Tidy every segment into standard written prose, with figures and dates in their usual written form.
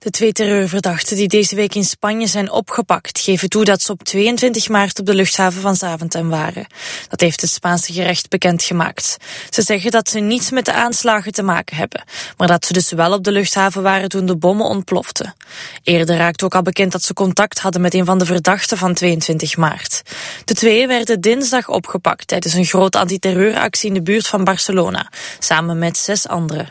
De 2 terreurverdachten die deze week in Spanje zijn opgepakt geven toe dat ze op 22 maart op de luchthaven van Zaventem waren. Dat heeft het Spaanse gerecht bekendgemaakt. Ze zeggen dat ze niets met de aanslagen te maken hebben, maar dat ze dus wel op de luchthaven waren toen de bommen ontploften. Eerder raakte ook al bekend dat ze contact hadden met een van de verdachten van 22 maart. De 2 werden dinsdag opgepakt tijdens een grote antiterreuractie in de buurt van Barcelona, samen met 6 anderen.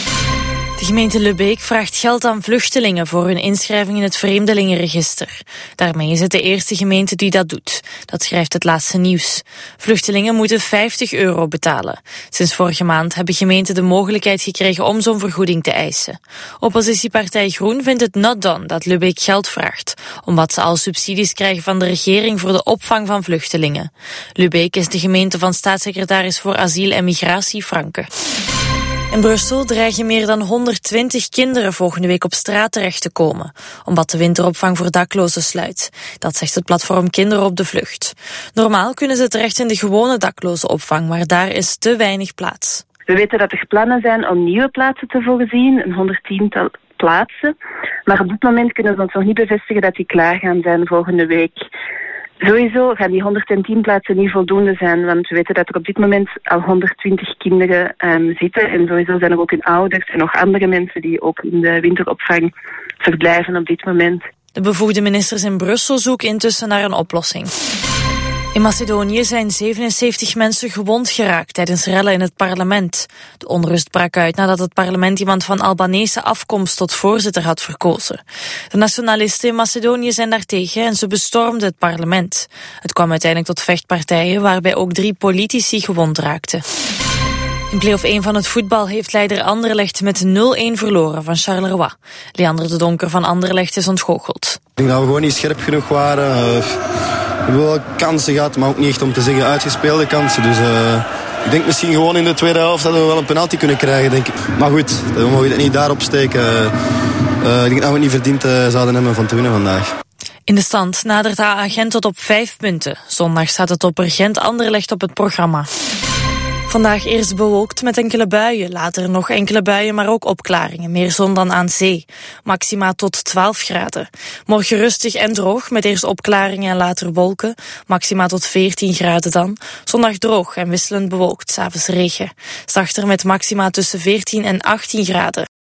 De gemeente Lübeck vraagt geld aan vluchtelingen voor hun inschrijving in het vreemdelingenregister. Daarmee is het de eerste gemeente die dat doet. Dat schrijft het Laatste Nieuws. Vluchtelingen moeten €50 betalen. Sinds vorige maand hebben gemeenten de mogelijkheid gekregen om zo'n vergoeding te eisen. Oppositiepartij Groen vindt het not done dat Lübeck geld vraagt, omdat ze al subsidies krijgen van de regering voor de opvang van vluchtelingen. Lübeck is de gemeente van staatssecretaris voor asiel en migratie Franke. In Brussel dreigen meer dan 120 kinderen volgende week op straat terecht te komen, omdat de winteropvang voor daklozen sluit. Dat zegt het platform Kinderen op de Vlucht. Normaal kunnen ze terecht in de gewone daklozenopvang, maar daar is te weinig plaats. We weten dat er plannen zijn om nieuwe plaatsen te voorzien, een 110-tal plaatsen. Maar op dit moment kunnen we ons nog niet bevestigen dat die klaar gaan zijn volgende week. Sowieso gaan die 110 plaatsen niet voldoende zijn, want we weten dat er op dit moment al 120 kinderen zitten. En sowieso zijn er ook hun ouders en nog andere mensen die ook in de winteropvang verblijven op dit moment. De bevoegde ministers in Brussel zoeken intussen naar een oplossing. In Macedonië zijn 77 mensen gewond geraakt tijdens rellen in het parlement. De onrust brak uit nadat het parlement iemand van Albanese afkomst tot voorzitter had verkozen. De nationalisten in Macedonië zijn daartegen en ze bestormden het parlement. Het kwam uiteindelijk tot vechtpartijen waarbij ook 3 politici gewond raakten. In play-off 1 van het voetbal heeft leider Anderlecht met 0-1 verloren van Charleroi. Leander de Donker van Anderlecht is ontgoocheld. Ik denk dat we gewoon niet scherp genoeg waren. We hebben wel kansen gehad, maar ook niet echt om te zeggen uitgespeelde kansen. Dus ik denk misschien gewoon in de tweede helft dat we wel een penalty kunnen krijgen, denk ik. Maar goed, we mogen het niet daarop steken. Ik denk dat we het niet verdiend zouden hebben van te winnen vandaag. In de stand nadert AA Gent tot op 5 punten. Zondag staat het topper Gent-Anderlecht op het programma. Vandaag eerst bewolkt met enkele buien, later nog enkele buien, maar ook opklaringen. Meer zon dan aan zee. Maxima tot 12 graden. Morgen rustig en droog, met eerst opklaringen en later wolken. Maxima tot 14 graden dan. Zondag droog en wisselend bewolkt, 's avonds regen. Zachter met maxima tussen 14 en 18 graden.